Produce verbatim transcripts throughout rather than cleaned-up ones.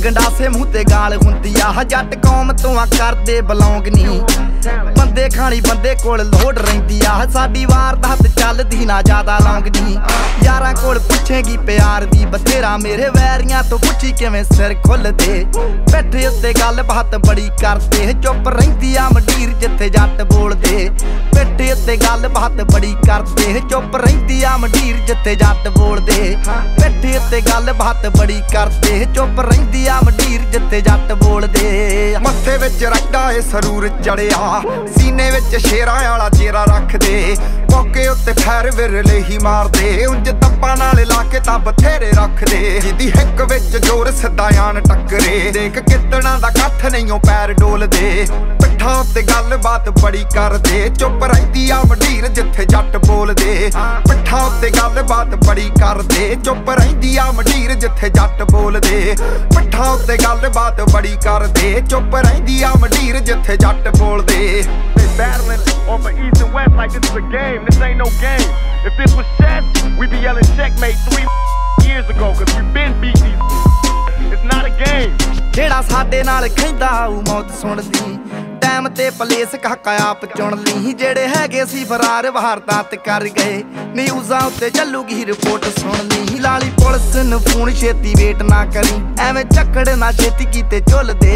गंडासे मूँह ते गाल हुंदी आ जट कौम तो आ करदे बिलोंग नी बंदे खानी बंदे कोल लोड रहिंदी आ साडी वारदात चलदी ना ज्यादा लौंग नी यारां कोल पुछेगी प्यार भी बथेरा मेरे वैरियां तो पुछी किवें सिर खुल दे बैठे उत्ते गल बात बड़ी करदे चुप रहिंदी आ मंडीर जिथे जट बोलदे बैठे उत्ते गल बात बड़ी करदे चुप रहिंदी आ मंडीर जिथे जट बोलदे बैठे उत्ते गल बात बड़ी करदे चुप रहिंदी आ मंडीर जिथे जट बोलदे मत्थे विच रखदा ए सरूर चढ़िया सीने विच शेरां वाला चेहरा रखदे मौके उत्ते खैर विरले ही मारदे उंज तप्पा नाल लाके तां बथेरे रखदे जिदी हिक विच जोर सदायान टक्करे देख कितना दा कठ नहीं पैर डोलदे पिट्ठां उत्ते गल बात बड़ी करदे चुप रहिंदी आ मंडीर जिथे जट बोलदे पिट्ठां उत्ते गल बात बड़ी करदे चुप रहिंदी आ मंडीर जिथे जट बोलदे पिट्ठां उत्ते गल बात बड़ी करदे चुप रहिंदी आ मंडीर जिथे जट बोलदे They battling on the east and west like this is a game. This ain't no game. If this was chess, we'd be yelling checkmate three years ago, cause we've been beat these. It's not a game. जेड़ा साडे नाल खैंदा आऊ मौत सुणदी time ते place काका आप चुन ली जेड़े हैगे सी फरार वारदात कर गए न्यूज़ां उत्ते चलूगी रिपोर्ट सुन ली लाली पुलिस नूं फोन छेती वेट ना करी एवें झक्कड़ ना छेती कीते झुल दे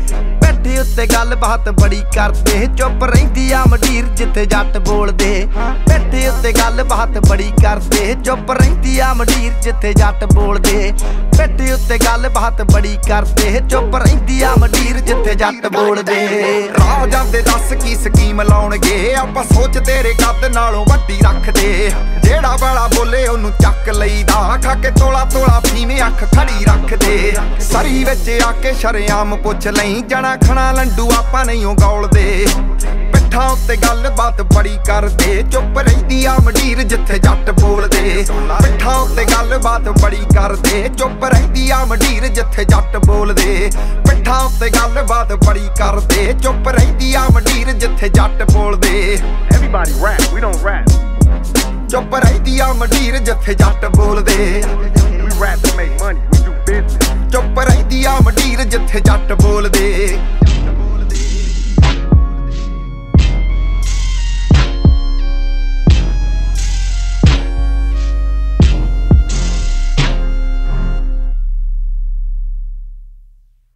बैठे उत्ते गल बात बड़ी करदे चुप रहिंदी आ मंडीर जिथे जट बोलदे बैठे उत्ते गल बात बड़ी करदे चुप रहिंदी आ मंडीर जिथे जट बोलदे बैठे उत्ते गल बात बड़ी करदे चुप रहिंदी आ मंडीर जिथे जट बोलदे राह जांदे दस की स्कीम लाउणगे आपां सोच तेरे कद नालों वड्डी रखदे जेड़ा वाला बोले ओनू चक लईदा खा के तोला तोला फीमे अख खड़ी रखदे सरी विच आके शरेआम पुछ लई जना खना लंडू आपां नहीं गौलदे पिट्ठां उत्ते गल बात बड़ी करदे चुप रहिंदी आ मंडीर जिथे जट बोलदे पिट्ठां उत्ते गल बात बड़ी करदे चुप रहिंदी आ मंडीर जिथे जट बोलदे पिट्ठां उत्ते गल बात बड़ी करदे चुप रहिंदी आ मंडीर जिथे जट बोलदे Everybody rap, we don't rap. चुप रहिंदी आ मंडीर जिथे जट बोलदे We rap to make money, we do business. चुप रहिंदी आ मंडीर जिथे जट बोलदे